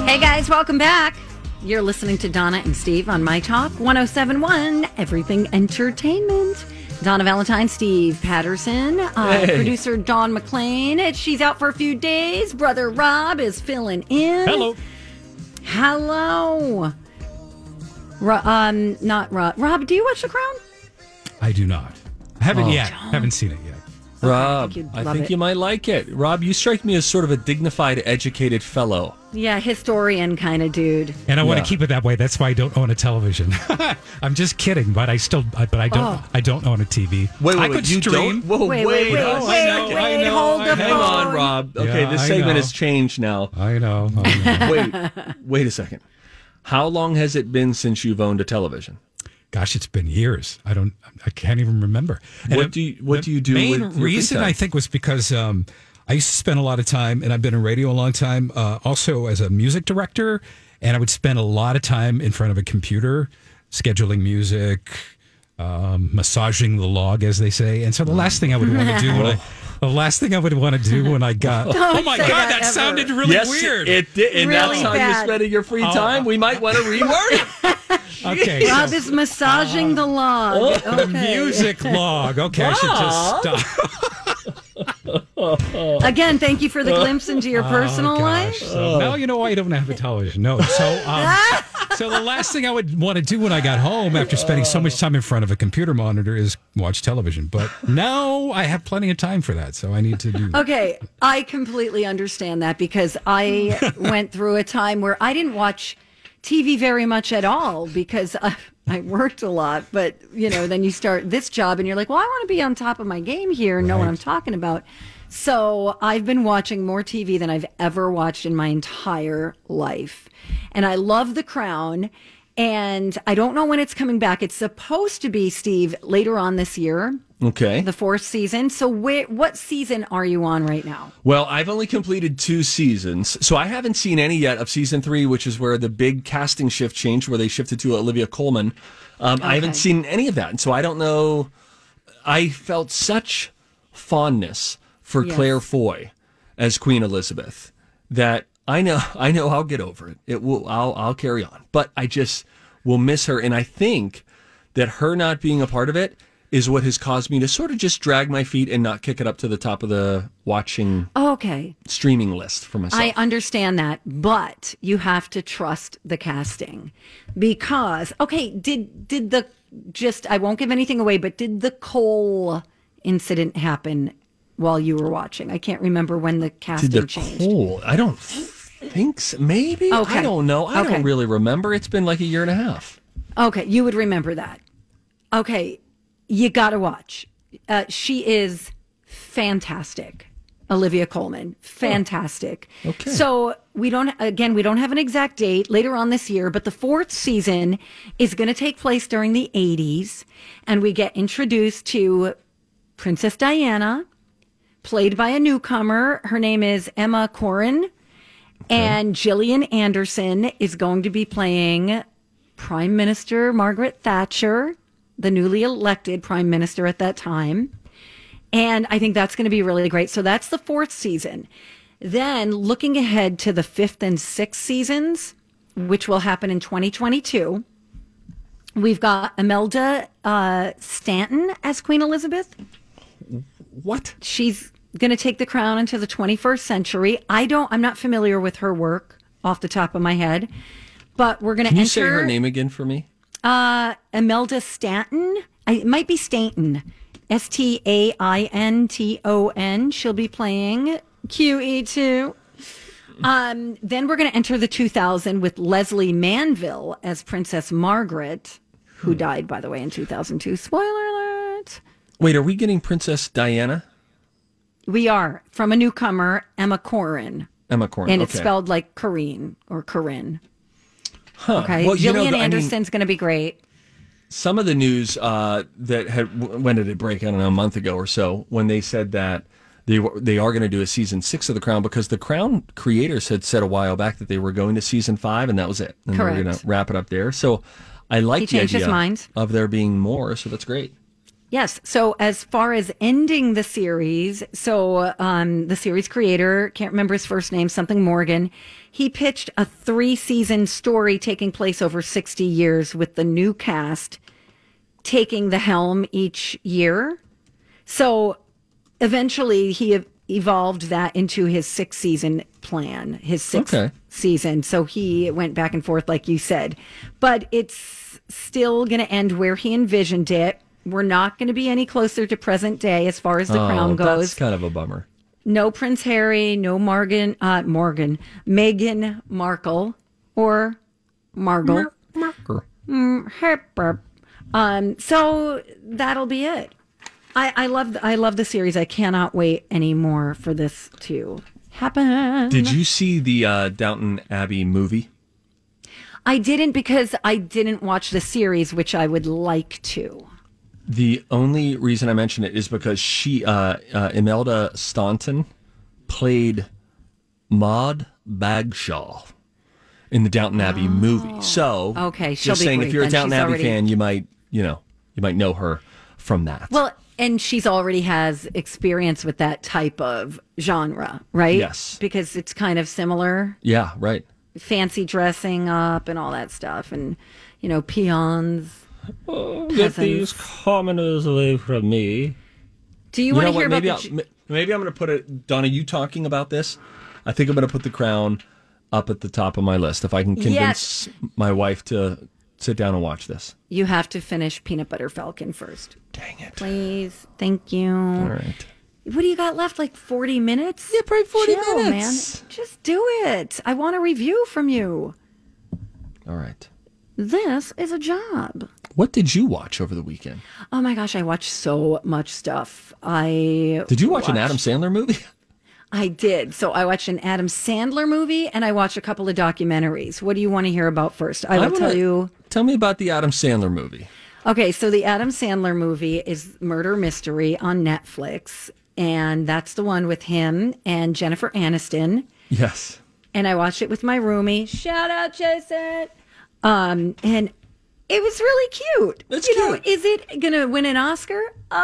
Hey guys, welcome back. You're listening to Donna and Steve on My Talk 1071, Everything Entertainment. Donna Valentine, Steve Patterson, producer Dawn McLean. She's out for a few days. Brother Rob is filling in. Hello. Not Rob. Rob, do you watch The Crown? I do not. I haven't yet. Haven't seen it yet. Rob, I think you might like it. Rob, you strike me as sort of a dignified, educated fellow. Yeah, historian kind of dude. And I want to keep it that way. That's why I don't own a television. I'm just kidding, but I don't own a TV. Wait, could you stream. don't? Whoa, Wait, hold the Hang phone. on, Rob. Okay, this segment has changed now. I know. Wait a second. How long has it been since you've owned a television? Gosh, it's been years. I can't even remember. And What do you do? Main with your reason free time? I think was because I used to spend a lot of time, and I've been in radio a long time, also as a music director, and I would spend a lot of time in front of a computer, scheduling music, massaging the log, as they say. And so the last thing I would want to do when I got oh my god, that sounded really weird. It did, and Really that's how bad. you're spending your free time. We might want to reword it. Okay, Rob is massaging the log. the Okay. music log. Okay, I should just stop. Again, thank you for the glimpse into your personal life. So now you know why I don't have a television. No, so the last thing I would want to do when I got home after spending so much time in front of a computer monitor is watch television. But now I have plenty of time for that, so I need to do that. Okay, I completely understand that because I went through a time where I didn't watch TV very much at all because I worked a lot. But, then you start this job and you're like, well, I want to be on top of my game here and know what I'm talking about. So I've been watching more TV than I've ever watched in my entire life. And I love The Crown. And I don't know when it's coming back. It's supposed to be, Steve, later on this year. Okay. The fourth season. So what season are you on right now? Well, I've only completed 2 seasons, so I haven't seen any yet of season 3, which is where the big casting shift changed, where they shifted to Olivia Colman. I haven't seen any of that, and so I don't know. I felt such fondness for Claire Foy as Queen Elizabeth that I know I'll get over it. I'll carry on, but I just will miss her, and I think that her not being a part of it is what has caused me to sort of just drag my feet and not kick it up to the top of the streaming list for myself. I understand that, but you have to trust the casting because, did the I won't give anything away, but did the Cole incident happen while you were watching? I can't remember when the casting changed. Cole? I don't think so. Maybe. Okay. I don't know. I don't really remember. It's been like a year and a half. Okay, you would remember that. Okay. You got to watch. She is fantastic. Olivia Colman. Fantastic. Oh, okay. So we don't have an exact date later on this year, but the 4th season is going to take place during the 80s. And we get introduced to Princess Diana, played by a newcomer. Her name is Emma Corrin. Okay. And Gillian Anderson is going to be playing Prime Minister Margaret Thatcher, the newly elected prime minister at that time. And I think that's going to be really great. So that's the 4th season. Then looking ahead to the 5th and 6th seasons, which will happen in 2022, we've got Imelda Stanton as Queen Elizabeth. What? She's going to take the crown into the 21st century. I'm not familiar with her work off the top of my head, but we're going to enter. Can you say her name again for me? Imelda Stanton. It might be Stanton. Stainton. She'll be playing QE2. Then we're going to enter the 2000 with Leslie Manville as Princess Margaret, who died, by the way, in 2002. Spoiler alert. Wait, are we getting Princess Diana? We are, from a newcomer, Emma Corrin. Emma Corrin, and it's spelled like Corrine or Corinne. Huh. Okay, well, Gillian Anderson's going to be great. Some of the news when did it break? I don't know, a month ago or so, when they said that they are going to do a season 6 of The Crown, because the Crown creators had said a while back that they were going to season 5 and that was it. And correct. They were going to wrap it up there. So I like the idea his mind. of there being more, so that's great. Yes. So as far as ending the series, the series creator, can't remember his first name, something Morgan, he pitched a 3-season story taking place over 60 years with the new cast taking the helm each year. So eventually he evolved that into his 6-season plan, his sixth season. So he went back and forth, like you said. But it's still going to end where he envisioned it. We're not going to be any closer to present day as far as the crown goes. That's kind of a bummer. No Prince Harry, no Meghan Markle, or Margle. So that'll be it. I love the series. I cannot wait anymore for this to happen. Did you see the Downton Abbey movie? I didn't, because I didn't watch the series, which I would like to. The only reason I mention it is because she, Imelda Staunton, played Maud Bagshaw in the Downton Abbey movie. So, okay, she'll just be saying, great if you're a then. Downton She's Abbey already- fan, you might know her from that. Well, and she's already has experience with that type of genre, right? Yes. Because it's kind of similar. Yeah, right. Fancy dressing up and all that stuff, and peons. Get these commoners away from me. Do you want to hear about maybe I'm going to put it, Donna, you talking about this? I think I'm going to put The Crown up at the top of my list. If I can convince my wife to sit down and watch this. You have to finish Peanut Butter Falcon first. Dang it. Please. Thank you. All right. What do you got left? Like 40 minutes? Yeah, probably 40 Chill, minutes. Man. Just do it. I want a review from you. All right. This is a job. What did you watch over the weekend? Oh my gosh, I watched so much stuff. Did you watch an Adam Sandler movie? I did. So I watched an Adam Sandler movie and I watched a couple of documentaries. What do you want to hear about first? I will tell you. Tell me about the Adam Sandler movie. Okay, so the Adam Sandler movie is Murder Mystery on Netflix. And that's the one with him and Jennifer Aniston. Yes. And I watched it with my roomie. Shout out, Jason. And it was really cute. It's cute. cute. Is it going to win an Oscar?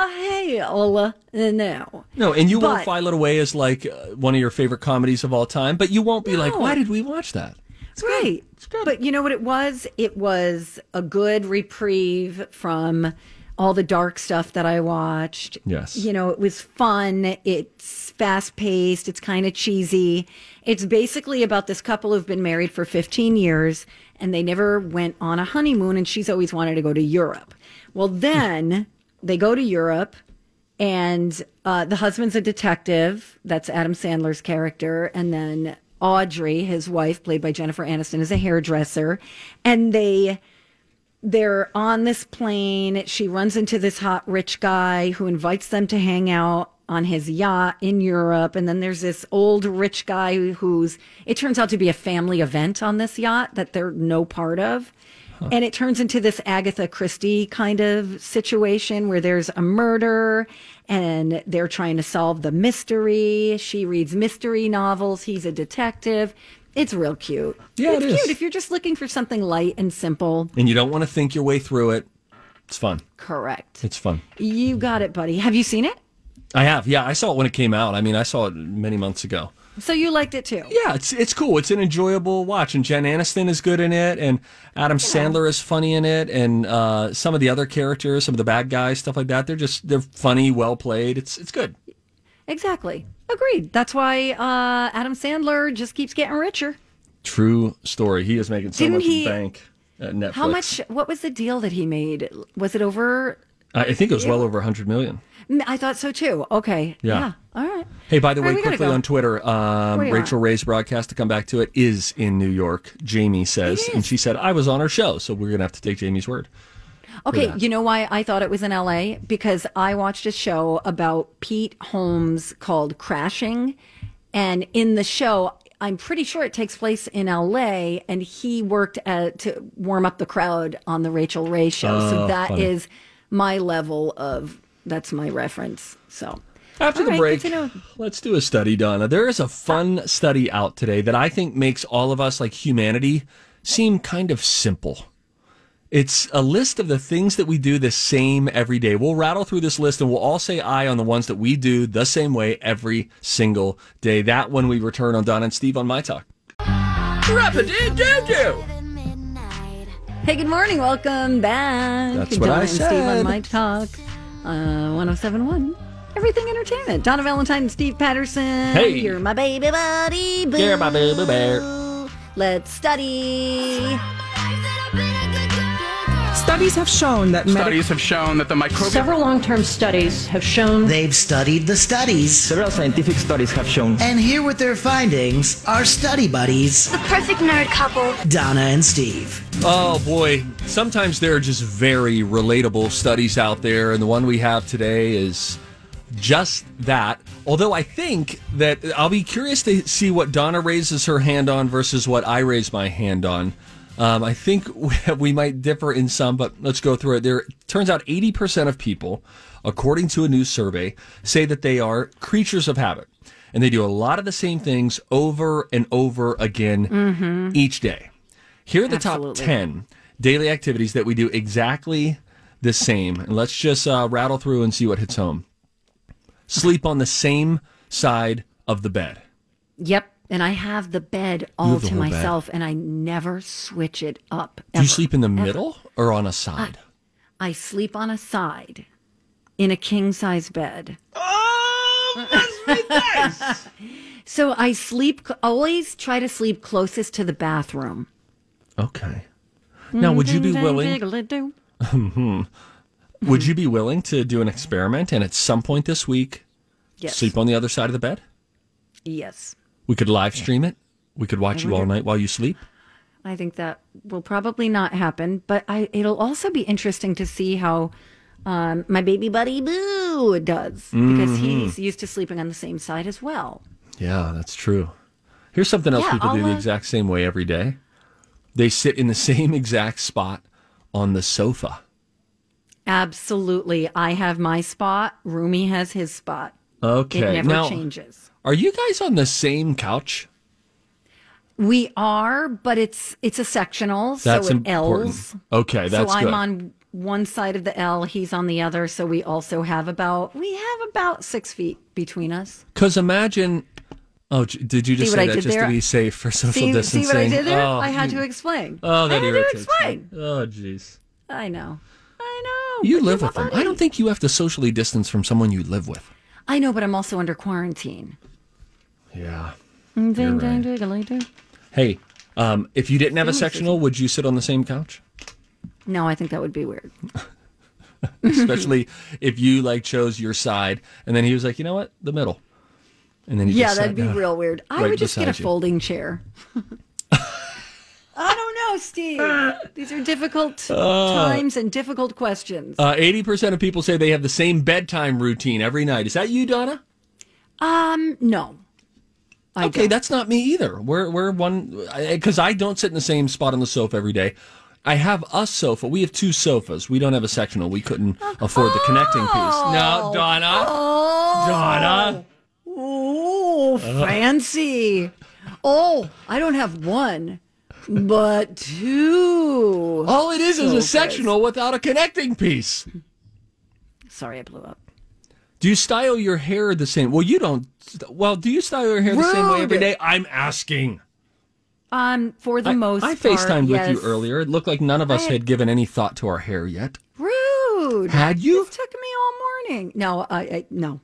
Hell no. No, and you won't file it away as like one of your favorite comedies of all time, but you won't be like, why did we watch that? It's right. It's good. But you know what it was? It was a good reprieve from all the dark stuff that I watched. Yes. It was fun. It's fast paced. It's kind of cheesy. It's basically about this couple who've been married for 15 years and they never went on a honeymoon, and she's always wanted to go to Europe. Well, then they go to Europe, and the husband's a detective. That's Adam Sandler's character. And then Audrey, his wife, played by Jennifer Aniston, is a hairdresser. And they're on this plane. She runs into this hot rich guy who invites them to hang out on his yacht in Europe. And then there's this old rich guy it turns out to be a family event on this yacht that they're no part of. Huh. And it turns into this Agatha Christie kind of situation where there's a murder and they're trying to solve the mystery. She reads mystery novels. He's a detective. It's real cute. Yeah, it's it is. cute if you're just looking for something light and simple. And you don't want to think your way through it. It's fun. Correct. It's fun. You got it, buddy. Have you seen it? I have. Yeah, I saw it when it came out. I mean, I saw it many months ago. So you liked it too? Yeah, it's cool. It's an enjoyable watch. And Jen Aniston is good in it. And Adam Sandler is funny in it. And some of the other characters, some of the bad guys, stuff like that, they're funny, well played. It's good. Exactly. Agreed. That's why Adam Sandler just keeps getting richer. True story. He is making so much bank at Netflix. How much? What was the deal that he made? Was it over? I think it was well over $100 million. I thought so too. Okay. Yeah. All right. Hey, by the way, we gotta quickly go. on Twitter, Rachel Ray's broadcast, to come back to it, is in New York, Jamie says. And she said, I was on her show, so we're going to have to take Jamie's word. Okay, you know why I thought it was in LA? Because I watched a show about Pete Holmes called Crashing. And in the show, I'm pretty sure it takes place in LA, and he worked to warm up the crowd on the Rachel Ray show. So that is my level of, that's my reference. So after all the right, break, good to know. let's do a study, Donna. There is a fun study out today that I think makes all of us, like humanity, seem kind of simple. It's a list of the things that we do the same every day. We'll rattle through this list and we'll all say aye on the ones that we do the same way every single day. That when we return on Donna and Steve on My Talk. Rap-a-doo-doo-doo! Hey, good morning. Welcome back. That's what Donna I and said. Steve on My Talk, 107.1. Everything Entertainment. Donna Valentine and Steve Patterson. Hey. You're my baby buddy. Boo. You're my baby bear. Let's study. Studies have shown that the microbial... Several long-term studies have shown They've studied the studies. Several scientific studies have shown. And here with their findings are study buddies, The perfect nerd couple. Donna and Steve. Oh boy, sometimes there are just very relatable studies out there, and the one we have today is just that. Although I think that I'll be curious to see what Donna raises her hand on versus what I raise my hand on. I think we might differ in some, but let's go through it. There turns out 80% of people, according to a new survey, say that they are creatures of habit. And they do a lot of the same things over and over again each day. Here are the Absolutely. top 10 daily activities that we do exactly the same. And let's just rattle through and see what hits home. Sleep on the same side of the bed. Yep. And I have the bed all have the to whole bed. myself, and I never switch it up. Do you sleep in the middle or on a side? I sleep on a side in a king-size bed. Oh, must be nice. So I always try to sleep closest to the bathroom. Okay. Now, would you be willing? Would you be willing to do an experiment and at some point this week Yes. sleep on the other side of the bed? Yes. We could live stream it. We could watch you all night while you sleep. I think that will probably not happen, but it'll also be interesting to see how my baby buddy Boo does, because he's used to sleeping on the same side as well. Yeah, that's true. Here's something else Yeah, people do the I'll, exact same way every day. They sit in the same exact spot on the sofa. Absolutely. I have my spot. Rumi has his spot. Okay. It never now, changes. are you guys on the same couch? We are, but it's a sectional, That's so it important. L's. Okay, that's so I'm good. on one side of the L, he's on the other, so we also have about 6 feet between us. Because imagine... Oh, did you just See what say I that did just there? to be safe for social See distancing? what I did there? Oh, I had to explain. Oh, that I had irritates to explain. me. Oh, jeez. I know. You but live you're with them. my I don't buddy. think you have to socially distance from someone you live with. I know, but I'm also under quarantine. Yeah. Ding, right. ding, ding, ding. Hey, if you didn't have a sectional, would you sit on the same couch? No, I think that would be weird. Especially if you chose your side, and then he was like, you know what, the middle, and then he Yeah, just that'd sat be down real weird. I right would just get a beside you. folding chair. I don't know, Steve. These are difficult times and difficult questions. 80% of people say they have the same bedtime routine every night. Is that you, Donna? No. I Okay, don't. that's not me either. We're one because I don't sit in the same spot on the sofa every day. I have a sofa. We have two sofas. We don't have a sectional. We couldn't afford the connecting piece. No, Donna. Oh. Donna. Oh, fancy. Oh, I don't have one, but two. All it is a Sofas. sectional without a connecting piece. Sorry, I blew up. Do you style your hair the same? Well, you don't. Well, do you style your hair the same way every Rude. day? I'm asking. For the most I part, FaceTimed yes. with you earlier. It looked like none of us had given any thought to our hair yet. Rude. Had you? It took me all morning. No, no.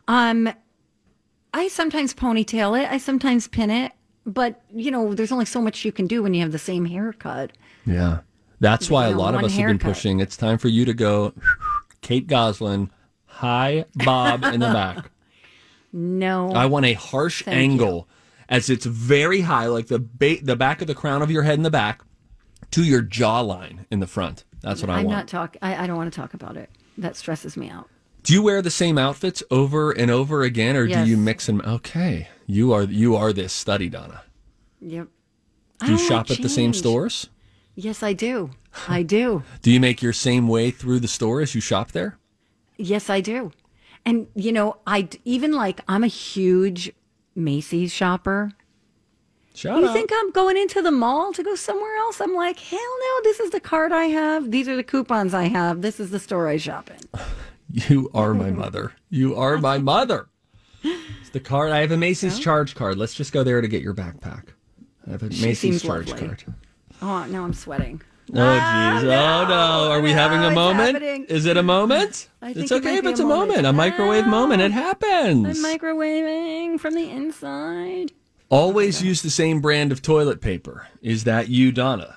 I sometimes ponytail it. I sometimes pin it. But, there's only so much you can do when you have the same haircut. Yeah. That's why a lot of one us have been haircut. pushing. It's time for you to go Kate Goslin, high bob in the back. No. I want a harsh Thank angle as it's very high, like the back of the crown of your head in the back to your jawline in the front. That's what I I'm want. not I don't want to talk about it. That stresses me out. Do you wear the same outfits over and over again, or Yes. do you mix them? Okay, you are this study, Donna. Yep. Do you shop at the same stores? Yes, I do. I do. Do you make your same way through the store as you shop there? Yes, I do. And I'm a huge Macy's shopper. Shout You out. think I'm going into the mall to go somewhere else? I'm like, hell no, this is the card I have. These are the coupons I have. This is the store I shop in. You are my mother. You are my mother. It's the card. I have a Macy's charge card. Let's just go there to get your backpack. I have a Macy's seems charge lovely. card. Oh, now I'm sweating. Oh, jeez. Oh, no. Are we having a it's moment? happening. Is it a moment? I think It's it okay might if be it's a a moment. A microwave moment. It happens. I'm microwaving from the inside. Always use the same brand of toilet paper. Is that you, Donna?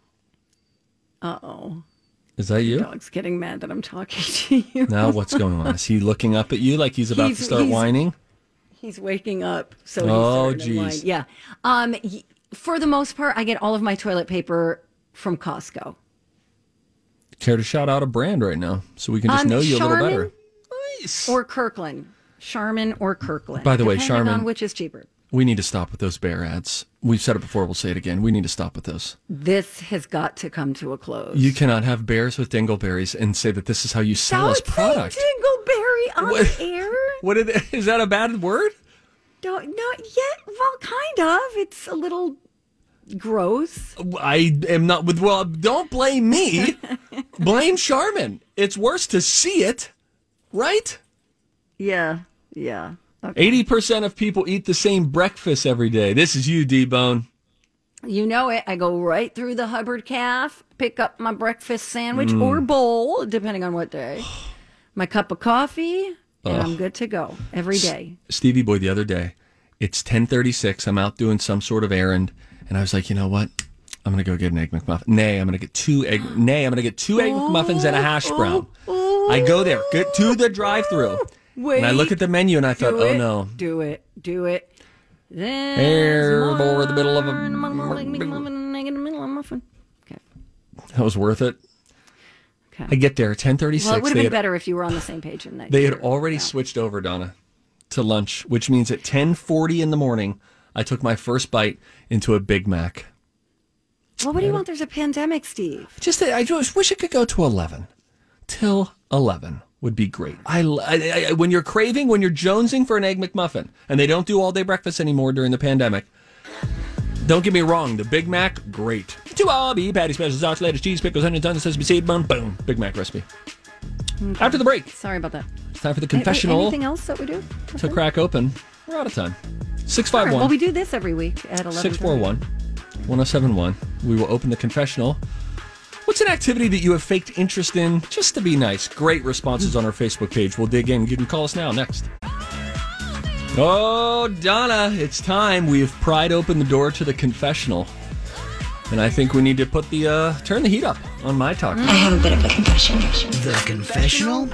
Uh-oh. Is that you? Dog's getting mad that I'm talking to you. Now what's going on? Is he looking up at you like he's about to start whining? He's waking up, so he's Oh, starting to whine. geez. Yeah. For the most part, I get all of my toilet paper from Costco. Care to shout out a brand right now so we can just know you a little Charmin better? Nice. or Kirkland. Charmin or Kirkland. By the way, depending Charmin- on which is cheaper. We need to stop with those bear ads. We've said it before. We'll say it again. We need to stop with those. This has got to come to a close. You cannot have bears with dingleberries and say that this is how you sell us Don't product. say dingleberry on What? air. Is that a bad word? Not yet. Well, kind of. It's a little gross. I am not with. Well, don't blame me. Blame Charmin. It's worse to see it, right? Yeah. Okay. 80% of people eat the same breakfast every day. This is you, D-Bone. You know it. I go right through the Hubbard Calf, pick up my breakfast sandwich Mm. or bowl, depending on what day, my cup of coffee, and I'm good to go every day. Stevie Boy, the other day, it's 10:36. I'm out doing some sort of errand, and I was like, you know what? I'm gonna go get an egg McMuffin. I'm gonna get two egg McMuffins and a hash brown. I go there, get to the drive-through, and I look at the menu, and I thought, oh no, Do it. Air over the middle of a. muffin. Okay. That was worth it. Okay. I get there at 10:36. Well, it would have been better if you were on the same page in that. They had already switched over, Donna, to lunch, which means at 10:40 in the morning, I took my first bite into a Big Mac. Well, what do you want? There's a pandemic, Steve. I just wish it could go to 11. Till 11 would be great. I when you're jonesing for an Egg McMuffin, and they don't do all-day breakfast anymore during the pandemic, don't get me wrong, the Big Mac, great. 2 beef patty specials, sauce, lettuce, cheese, pickles, onions, tons of sesame seed, bun, boom, Big Mac recipe. Okay. After the break, Sorry about that. it's time for the confessional Anything else that we do? to crack open. We're out of time. 651. Well, we do this every week at 11. 641-1071. We will open the confessional. What's an activity that you have faked interest in just to be nice? Great responses on our Facebook page. We'll dig in. You can call us now. Next. Oh, Donna, it's time. We have pried open the door to the confessional. And I think we need to put turn the heat up on My Talk. I have a bit of a confession. The confessional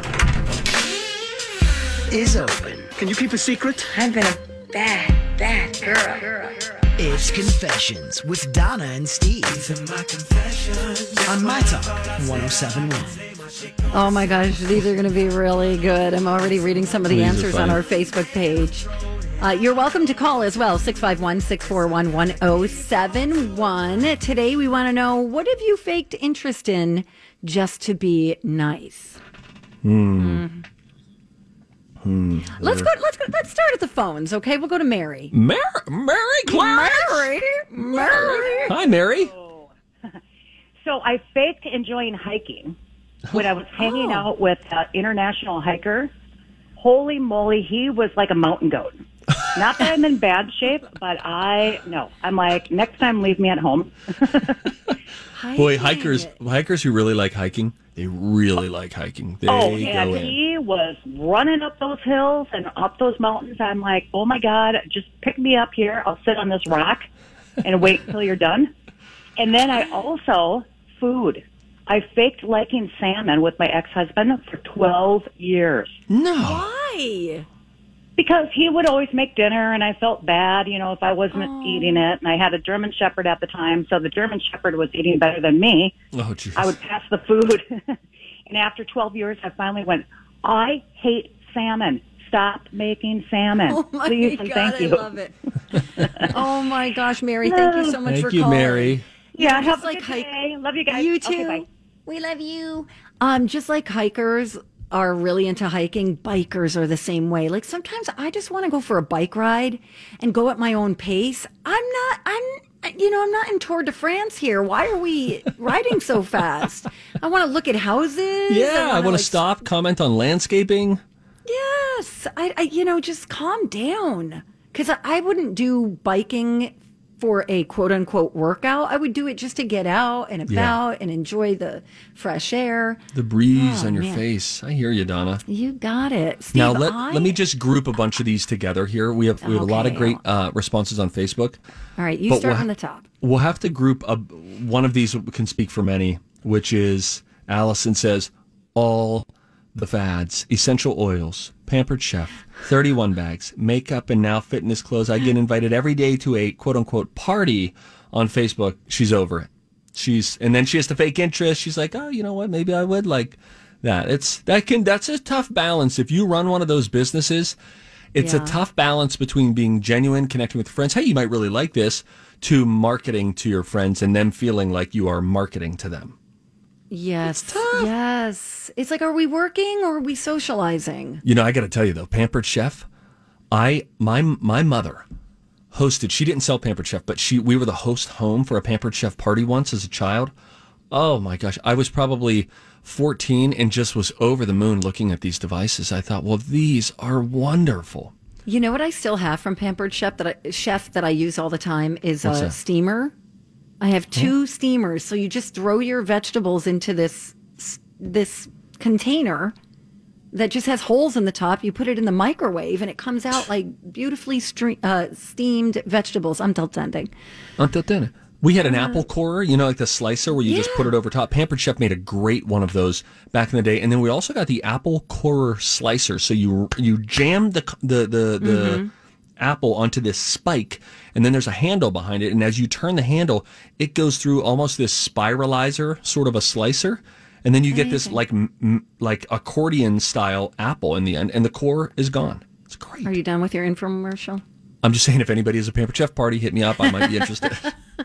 is open. Can you keep a secret? I've been a bad girl. It's Confessions with Donna and Steve on My Talk 107.1. Oh my gosh, these are going to be really good. I'm already reading some of the These are answers on funny. our Facebook page. You're welcome to call as well, 651-641-1071. Today we want to know, what have you faked interest in just to be nice? Let's start at the phones, okay? We'll go to Mary. Mary Clarence. Mary. Hi, Mary. So I faked enjoying hiking when I was hanging out with an international hiker. Holy moly, he was like a mountain goat. Not that I'm in bad shape, but I'm like, next time leave me at home. Boy, hikers who really like hiking, they really like hiking. They go in. He was running up those hills and up those mountains. I'm like, oh my God, just pick me up here. I'll sit on this rock and wait till you're done. And then food. I faked liking salmon with my ex-husband for 12 years. No. Why? Because he would always make dinner, and I felt bad, if I wasn't eating it. And I had a German Shepherd at the time, so the German Shepherd was eating better than me. Oh, jeez. I would pass the food. And after 12 years, I finally went, I hate salmon. Stop making salmon. Oh my Please God, and thank you. I love it. Oh my gosh, Mary, thank you so much for Thank you, calling. Mary. Yeah, just have a good day. Love you guys. You too. Okay, bye. We love you. Just like hikers, are really into hiking, bikers are the same way. Like sometimes I just want to go for a bike ride and go at my own pace. I'm not in Tour de France here. Why are we riding so fast? I want to look at houses. Yeah, I want to stop, comment on landscaping. Yes. I just calm down. Because I wouldn't do biking for a quote unquote workout. I would do it just to get out and about and enjoy the fresh air. The breeze on your face. I hear you, Donna. You got it. Steve, Now, let me just group a bunch of these together here. We have a lot of great responses on Facebook. All right, you start on the top. We'll have to group one of these can speak for many, which is Allison says, all the fads, essential oils, Pampered Chef, 31 bags, makeup, and now fitness clothes. I get invited every day to a quote-unquote party on Facebook. She's over it. And then she has to fake interest. She's like, oh, you know what? Maybe I would like that. That's a tough balance. If you run one of those businesses, it's a tough balance between being genuine, connecting with friends. Hey, you might really like this, to marketing to your friends and them feeling like you are marketing to them. Yes. Yes. It's like, are we working or are we socializing? You know, I got to tell you though, Pampered Chef, my mother hosted, she didn't sell Pampered Chef, but we were the host home for a Pampered Chef party once as a child. Oh my gosh. I was probably 14 and just was over the moon looking at these devices. I thought, well, these are wonderful. You know what I still have from Pampered Chef that I use all the time is What's a that? Steamer. I have 2 steamers, so you just throw your vegetables into this container that just has holes in the top. You put it in the microwave, and it comes out like beautifully steamed vegetables. I'm deltending. We had an apple corer, you know, like the slicer where you just put it over top. Pampered Chef made a great one of those back in the day, and then we also got the apple corer slicer. So you jam the apple onto this spike, and then there's a handle behind it, and as you turn the handle, it goes through almost this spiralizer, sort of a slicer, and then you get this like accordion style apple in the end, and the core is gone. It's great. Are you done with your infomercial? I'm just saying, if anybody has a Pampered Chef party, hit me up. I might be interested.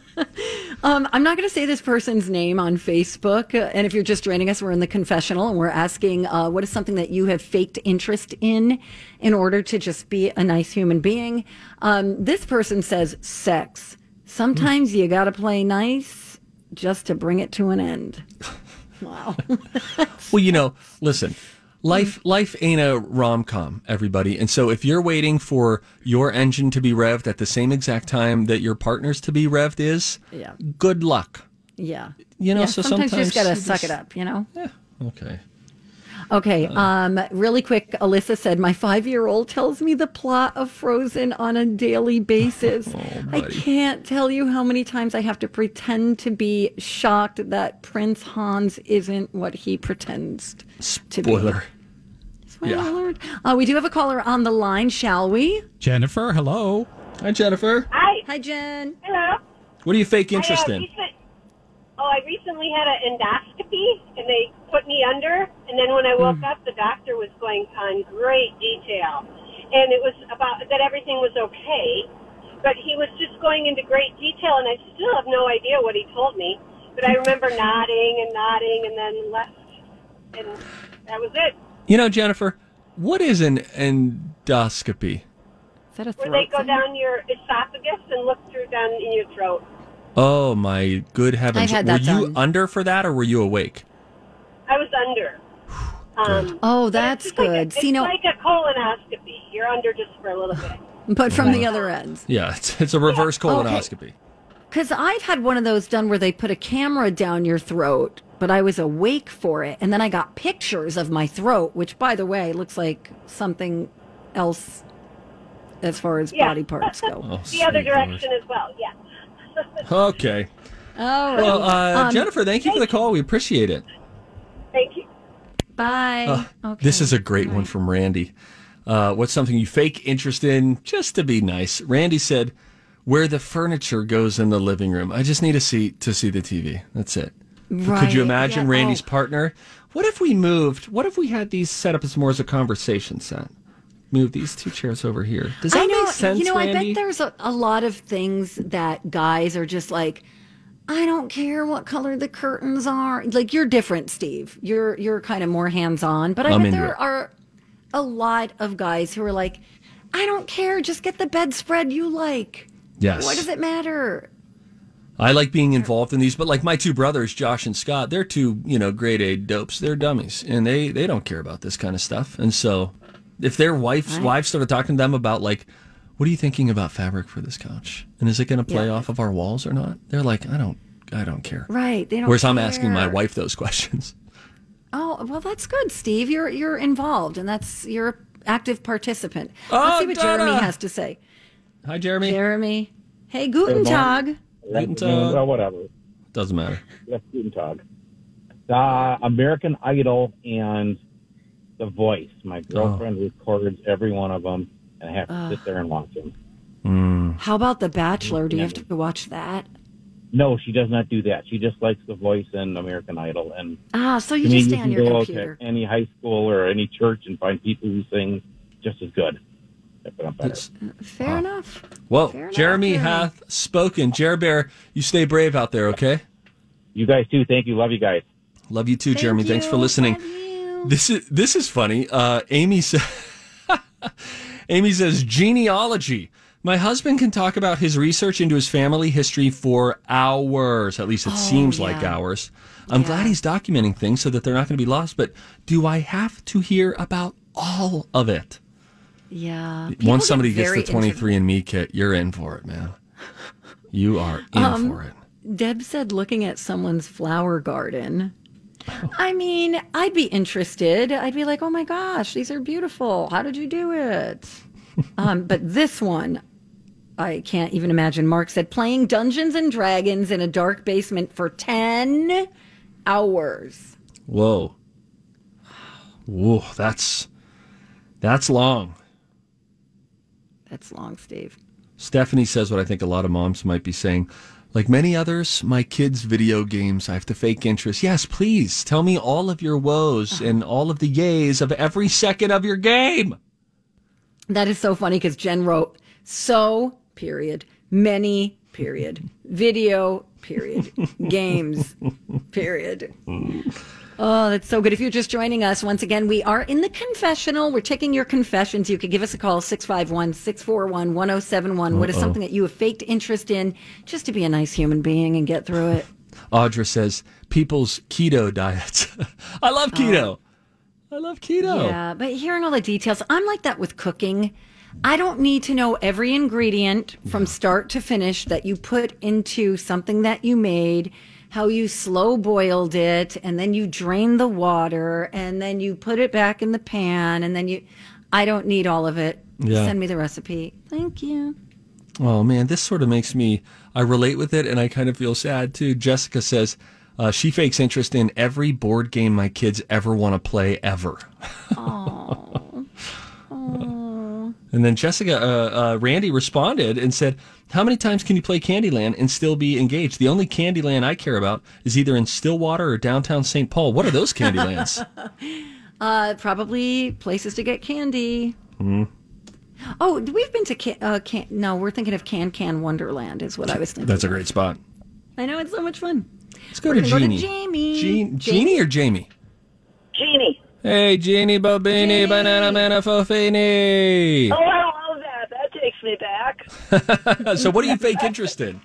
I'm not going to say this person's name on Facebook. And if you're just joining us, we're in the confessional and we're asking, what is something that you have faked interest in order to just be a nice human being? This person says sex. Sometimes you got to play nice just to bring it to an end. Wow. Well, you know, listen. Life ain't a rom-com, everybody. And so if you're waiting for your engine to be revved at the same exact time that your partner's to be revved is, good luck. Yeah. You know, so sometimes you just got to suck it up, you know? Yeah. Okay. Okay. Really quick, Alyssa said, my 5-year-old tells me the plot of Frozen on a daily basis. I can't tell you how many times I have to pretend to be shocked that Prince Hans isn't what he pretends to be. Spoiler. Spoiler alert. We do have a caller on the line, shall we? Jennifer, hello. Hi, Jennifer. Hi, Jen. Hello. What do you fake interest in? I recently had an endoscopy, and they put me under, and then when I woke up, the doctor was going on great detail, and it was about that everything was okay, but he was just going into great detail, and I still have no idea what he told me, but I remember nodding, and then left, and that was it. You know, Jennifer, what is an endoscopy? Is that a throat Where they go thing? down your esophagus and look through down in your throat. Oh, my good heavens. I've had Were that you done. under for that, or were you awake? I was under. Oh, that's it's like good. It's like a colonoscopy. You're under just for a little bit. But from the other end. Yeah, it's a reverse colonoscopy. Because I've had one of those done where they put a camera down your throat, but I was awake for it. And then I got pictures of my throat, which, by the way, looks like something else as far as body parts go. Oh, The other direction as well, yeah. Okay. All right. Well, Jennifer, thank you for the call. We appreciate it. Thank you. Bye. Okay. This is a great one from Randy. What's something you fake interest in just to be nice? Randy said, where the furniture goes in the living room. I just need to see the TV. That's it. Right. Could you imagine Yeah. Randy's partner? What if we moved? What if we had these set up as more as a conversation set? Move these 2 chairs over here. Does that I know, make sense, you know, Randy? I bet there's a lot of things that guys are just like, I don't care what color the curtains are. Like, you're different, Steve. You're kind of more hands-on. But I bet there are a lot of guys who are like, I don't care. Just get the bedspread you like. Yes. What does it matter? I like being involved in these, but like my two brothers, Josh and Scott, they're two, grade A dopes. They're dummies, and they don't care about this kind of stuff. And so if their wives started talking to them about, like, what are you thinking about fabric for this couch? And is it going to play off of our walls or not? They're like, I don't care. Right. They don't Whereas care. I'm asking my wife those questions. Oh, well, that's good, Steve. You're involved, and you're an active participant. Let's see what Jeremy has to say. Hi, Jeremy. Jeremy. Hey, Guten Tag. Guten Tag. Well, whatever. Doesn't matter. Yes, Guten Tag. American Idol and The Voice. My girlfriend records every one of them, and I have to sit there and watch them. How about The Bachelor? Do you have to watch that? No, she does not do that. She just likes The Voice and American Idol. And so you just stay on your go computer. to any high school or any church and find people who sing just as good. If not better. Fair enough. Well, Fair enough, Jeremy hath spoken. Jer Bear, you stay brave out there, okay? You guys too. Thank you. Love you guys. Love you too, Jeremy. Thanks for listening. This is funny. Amy says genealogy. My husband can talk about his research into his family history for hours. At least it seems like hours. I'm glad he's documenting things so that they're not going to be lost. But do I have to hear about all of it? Yeah. Once somebody gets the 23andMe kit, you're in for it, man. You are in for it. Deb said looking at someone's flower garden. I mean, I'd be interested. I'd be like, oh my gosh, these are beautiful. How did you do it? But this one, I can't even imagine. Mark said playing Dungeons and Dragons in a dark basement for 10 hours. Whoa, that's long. That's long, Steve. Stephanie says what I think a lot of moms might be saying. Like many others, my kids' video games, I have to fake interest. Yes, please tell me all of your woes and all of the yays of every second of your game. That is so funny because Jen wrote, period, many, period, video, period, games, period. Oh, that's so good. If you're just joining us, once again, we are in the confessional. We're taking your confessions. You could give us a call, 651-641-1071. What is something that you have faked interest in just to be a nice human being and get through it? Audra says, people's keto diets. I love keto. I love keto. Yeah, but hearing all the details, I'm like that with cooking. I don't need to know every ingredient from start to finish that you put into something that you made, how you slow boiled it, and then you drain the water, and then you put it back in the pan, and then I don't need all of it. Yeah. Send me the recipe. Thank you. Oh, man, this sort of makes I relate with it, and I kind of feel sad, too. Jessica says she fakes interest in every board game my kids ever want to play, ever. Oh. And then Randy responded and said, how many times can you play Candyland and still be engaged? The only Candyland I care about is either in Stillwater or downtown St. Paul. What are those Candylands? Probably places to get candy. Mm-hmm. Oh, we've been to no, we're thinking of Can Wonderland is what I was thinking. That's a great spot. I know, it's so much fun. Let's go to Jeannie. Jamie. Jeannie or Jamie? Jeannie. Hey, Jeannie Bobini, Banana Manafofini. Oh, I love that. That takes me back. So what do you fake interest in?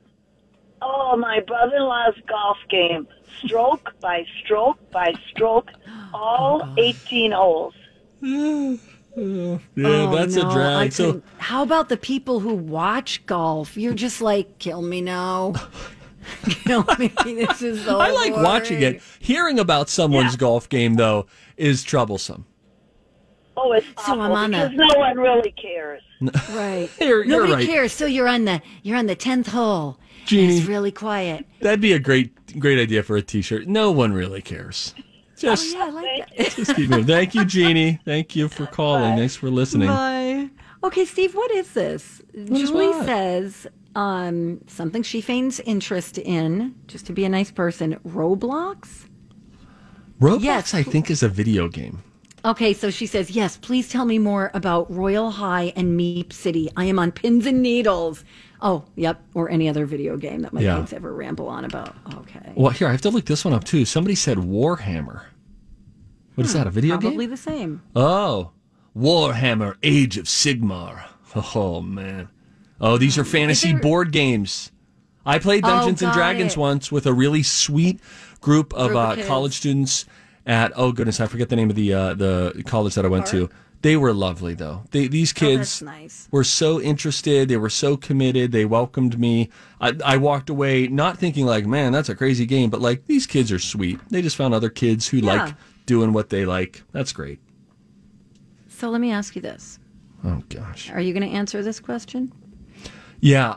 Oh, my brother-in-law's golf game. Stroke by stroke by stroke, all 18 holes. Yeah, that's a drag. So, how about the people who watch golf? You're just like, kill me now. Kill me. This is so I like boring. watching it. Hearing about someone's golf game, though, is troublesome. Oh, it's awful because no one really cares. Right. You're Nobody right. cares. So you're on the 10th hole. Jeannie, it's really quiet. That'd be a great idea for a T-shirt. No one really cares. Just, I like that. just keep moving. Thank you, Jeannie. Thank you for calling. Bye. Thanks for listening. Bye. Okay, Steve, what is this? Julie says something she feigns interest in, just to be a nice person. Roblox? Roblox, Yes. I think, is a video game. Okay, so she says, yes, please tell me more about Royal High and Meep City. I am on pins and needles. Oh, yep. Or any other video game that my Yeah. kids ever ramble on about. Okay. Well, here, I have to look this one up, too. Somebody said Warhammer. What is that, a video game? Probably the same. Oh, Warhammer Age of Sigmar. Oh, man. Oh, these are fantasy board games. I played Dungeons and got Dragons it. once with a really sweet group of kids. college students at, oh, goodness, I forget the name of the college that I went to. They were lovely, though. These kids that's nice. were so interested. They were so committed. They welcomed me. I walked away not thinking like, man, that's a crazy game, but like, these kids are sweet. They just found other kids who like doing what they like. That's great. So let me ask you this. Oh, gosh. Are you going to answer this question? Yeah.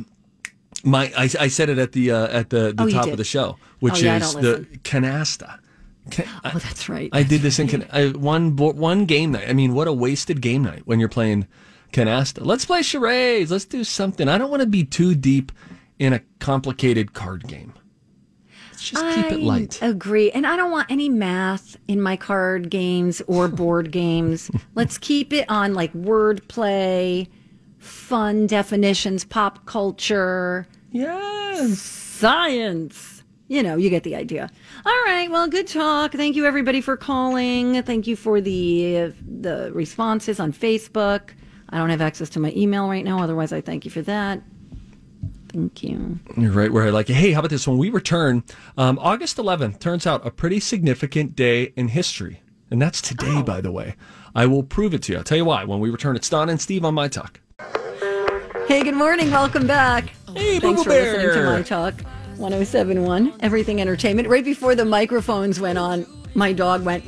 I said it at the Oh, you top did. of the show, which I is don't the listen. canasta. Oh, that's right. I did this in one game night. I mean, what a wasted game night when you're playing canasta. Let's play charades. Let's do something. I don't want to be too deep in a complicated card game. Let's just keep it light. I agree. And I don't want any math in my card games or board games. Let's keep it on like wordplay, fun definitions, pop culture. Yes. Science. You know, you get the idea. All right. Well, good talk. Thank you, everybody, for calling. Thank you for the responses on Facebook. I don't have access to my email right now. Otherwise, I thank you for that. Thank you. You're right. Where I like, hey, how about this? When we return, August 11th turns out a pretty significant day in history. And that's today, by the way. I will prove it to you. I'll tell you why. When we return, it's Donna and Steve on My Talk. Hey, good morning. Welcome back. Hey, Thanks Boo for Bear. listening to My Talk 107.1, Everything Entertainment. Right before the microphones went on, my dog went,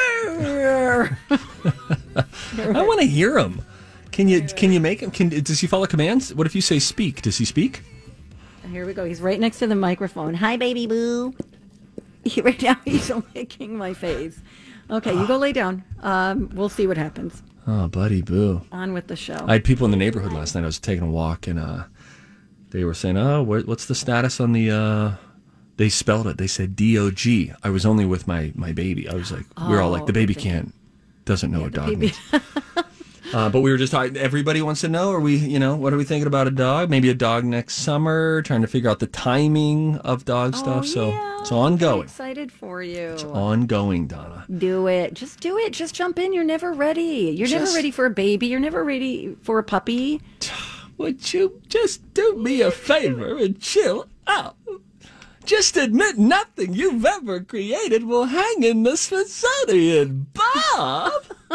I want to hear him. Can you make him? Does he follow commands? What if you say speak? Does he speak? Here we go. He's right next to the microphone. Hi, baby boo. Right now, he's licking my face. Okay, you go lay down. We'll see what happens. Oh, buddy boo. On with the show. I had people in the neighborhood last night. I was taking a walk, and they were saying, oh, what's the status on the... They spelled it. They said D-O-G. I was only with my baby. I was like, we were all like, the baby doesn't know what dog means. But we were just talking, everybody wants to know, what are we thinking about a dog? Maybe a dog next summer, trying to figure out the timing of dog stuff. So it's ongoing. I'm excited for you. It's ongoing, Donna. Do it. Just do it. Just jump in. You're never ready. You're never ready for a baby. You're never ready for a puppy. Would you just do me a favor and chill out? Just admit nothing you've ever created will hang in the Smithsonian, Bob.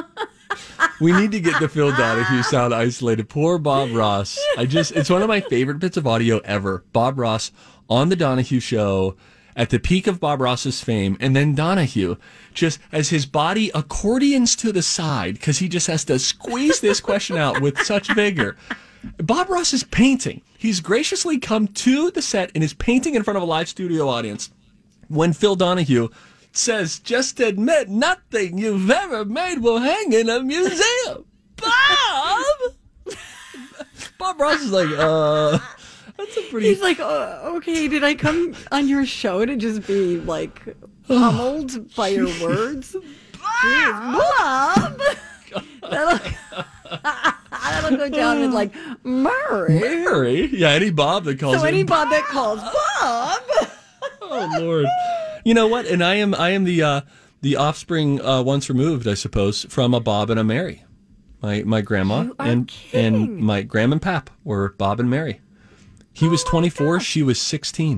We need to get the Phil Donahue sound isolated. Poor Bob Ross. It's one of my favorite bits of audio ever. Bob Ross on the Donahue show at the peak of Bob Ross's fame. And then Donahue, just as his body accordions to the side, because he just has to squeeze this question out with such vigor. Bob Ross is painting. He's graciously come to the set and is painting in front of a live studio audience when Phil Donahue says, just admit nothing you've ever made will hang in a museum. Bob! Bob Ross is like, that's a pretty... He's like, okay, did I come on your show to just be, like, pummeled by your words? Bob! That'll go down with, like, Murray. Murray? Yeah, any Bob that calls So any him. Bob that calls Bob. Oh, Lord. You know what? And I am the offspring once removed, I suppose, from a Bob and a Mary. My grandma and my Graham and Pap were Bob and Mary. He was 24, she was 16.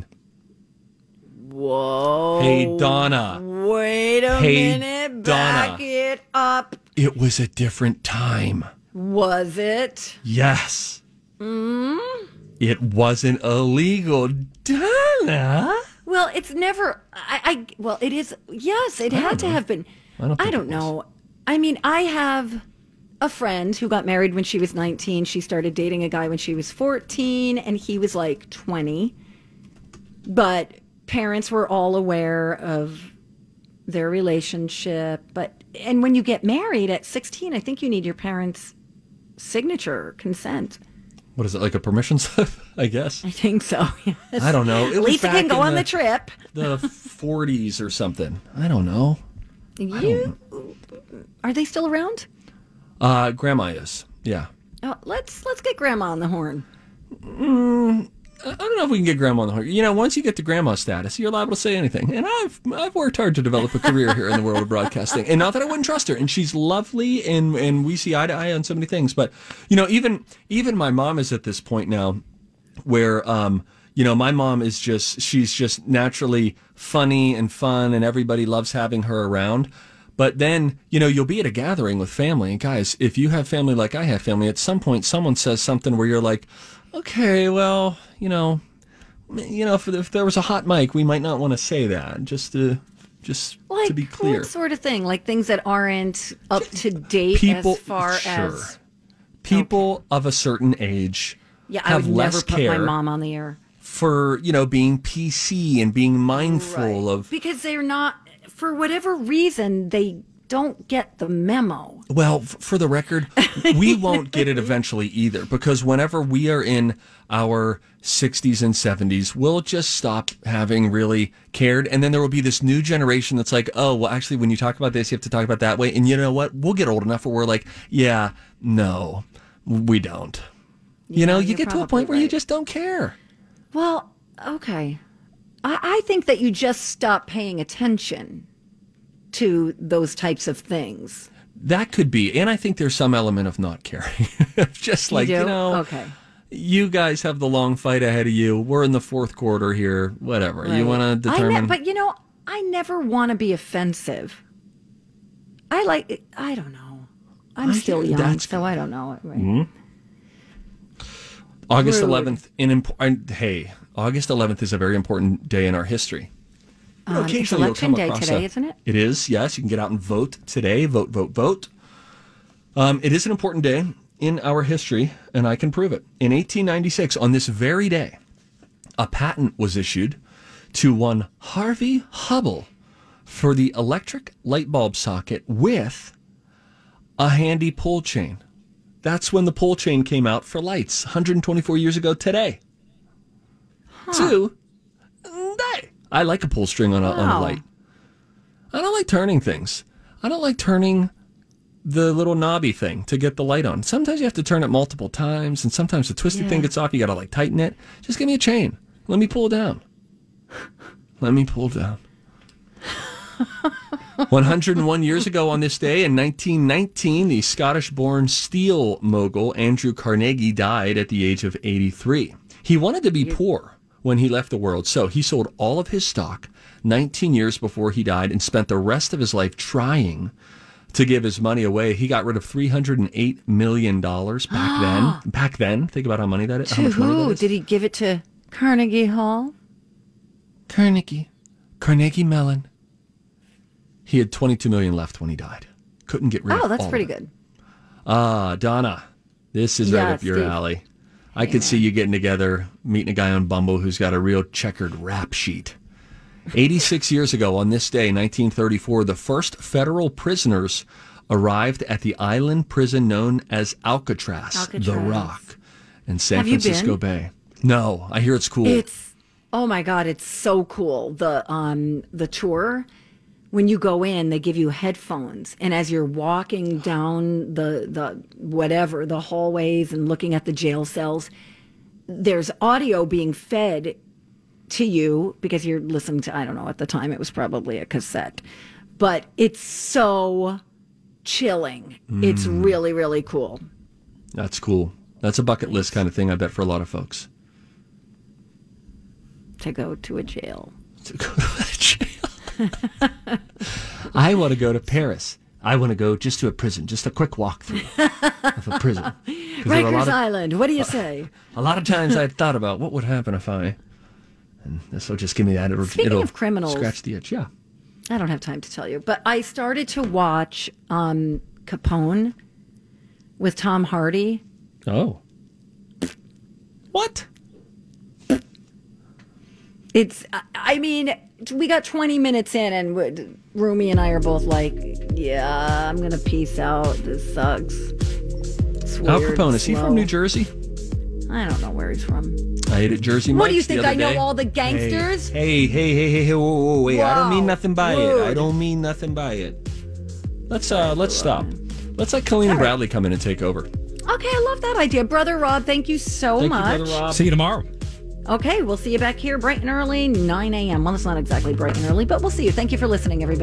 Whoa. Hey, Donna. Wait a minute. Back it up. It was a different time. Was it? Yes. It wasn't illegal. Donna. Well, it's never. Well, it is. Yes, it had to have been. I don't know. I mean, I have a friend who got married when she was 19. She started dating a guy when she was 14, and he was like 20. But parents were all aware of their relationship. And when you get married at 16, I think you need your parents' signature, consent. What is it, like a permission slip? I guess. I think so, yes. I don't know. At least you can go on the trip. The 40s or something. I don't know. Are they still around? Grandma is. Yeah. Oh, let's get Grandma on the horn. I don't know if we can get grandma on the hook. Once you get to grandma status, you're liable to say anything. And I've worked hard to develop a career here in the world of broadcasting. And not that I wouldn't trust her. And she's lovely, and we see eye to eye on so many things. But, even my mom is at this point now where, my mom is she's just naturally funny and fun, and everybody loves having her around. But then, you'll be at a gathering with family. And guys, if you have family like I have family, at some point someone says something where you're like, okay, well, if there was a hot mic, we might not want to say that. Just to be clear. What sort of thing? Like things that aren't up to date as far as people of a certain age. Yeah, I have would less never put care my mom on the air for being PC and being mindful of, because they're not, for whatever reason, they don't get the memo. Well, for the record, we won't get it eventually either, because whenever we are in our 60s and 70s, we'll just stop having really cared. And then there will be this new generation that's like, oh, well, actually, when you talk about this, you have to talk about that way. And you know what? We'll get old enough where we're like, yeah, no, we don't. You get to a point where you just don't care. Well, okay. I think that you just stop paying attention to those types of things. That could be. And I think there's some element of not caring. Just like, okay, you guys have the long fight ahead of you. We're in the fourth quarter here. Whatever. Right. You want to determine. But, I never want to be offensive. I don't know. I'm still young, so I don't know. Right? Mm-hmm. August 11th. August 11th is a very important day in our history. It's election day today, isn't it? It is, yes. You can get out and vote today. Vote, vote, vote. It is an important day in our history, and I can prove it. In 1896, on this very day, a patent was issued to one Harvey Hubble for the electric light bulb socket with a handy pull chain. That's when the pull chain came out for lights, 124 years ago today. I like a pull string on a light. I don't like turning things. I don't like turning the little knobby thing to get the light on. Sometimes you have to turn it multiple times, and sometimes the twisted thing gets off. You got to tighten it. Just give me a chain. Let me pull down. 101 years ago on this day, in 1919, the Scottish-born steel mogul Andrew Carnegie died at the age of 83. He wanted to be poor when he left the world, so he sold all of his stock 19 years before he died and spent the rest of his life trying to give his money away. He got rid of $308 million back then. Think about how much money that is. To who? Did he give it to Carnegie Hall? Carnegie Mellon. He had $22 million left when he died. Couldn't get rid of all. Oh, that's pretty good. Donna, this is right up your alley. I could see you getting together, meeting a guy on Bumble who's got a real checkered rap sheet. 86 years ago on this day, 1934, the first federal prisoners arrived at the island prison known as Alcatraz. The Rock, in San Francisco Bay. No, I hear it's cool. Oh my God, it's so cool. The tour, when you go in, they give you headphones, and as you're walking down the hallways and looking at the jail cells, there's audio being fed to you because you're listening to, I don't know, at the time it was probably a cassette, but it's so chilling. It's really, really cool. That's cool. That's a bucket list kind of thing, I bet, for a lot of folks. To go to a jail. I want to go to Paris. I want to go just to a prison, just a quick walkthrough of a prison. Rikers Island, what do you say? A lot of times I thought about what would happen if and this will just give me that. Speaking of criminals, scratch the itch. Yeah. I don't have time to tell you, but I started to watch Capone with Tom Hardy. Oh. What? We got 20 minutes in, and Rumi and I are both like, yeah, I'm going to peace out. This sucks. It's weird. Al Capone, is he from New Jersey? I don't know where he's from. I ate at Jersey Mike's. What do you think? I know day. all the gangsters? Hey, whoa, wait. Whoa, I don't mean nothing by rude. it. I don't mean nothing by it. Let's stop. Let's let Colleen and Bradley come in and take over. Okay, I love that idea. Brother Rob, thank you so much. You, Brother Rob. See you tomorrow. Okay, we'll see you back here bright and early, 9 a.m. Well, it's not exactly bright and early, but we'll see you. Thank you for listening, everybody.